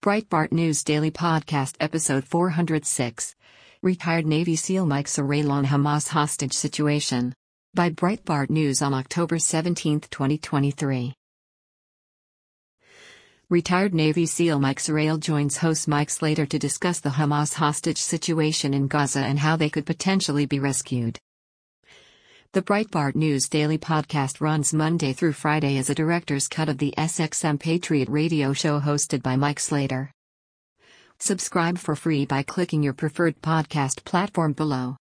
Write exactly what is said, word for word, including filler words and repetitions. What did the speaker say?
Breitbart News Daily Podcast Episode four hundred six. Retired Navy SEAL Mike Sarrail on Hamas Hostage Situation. By Breitbart News on October seventeenth, twenty twenty-three. Retired Navy SEAL Mike Sarrail joins host Mike Slater to discuss the Hamas hostage situation in Gaza and how they could potentially be rescued. The Breitbart News Daily Podcast runs Monday through Friday as a director's cut of the S X M Patriot radio show hosted by Mike Slater. Subscribe for free by clicking your preferred podcast platform below.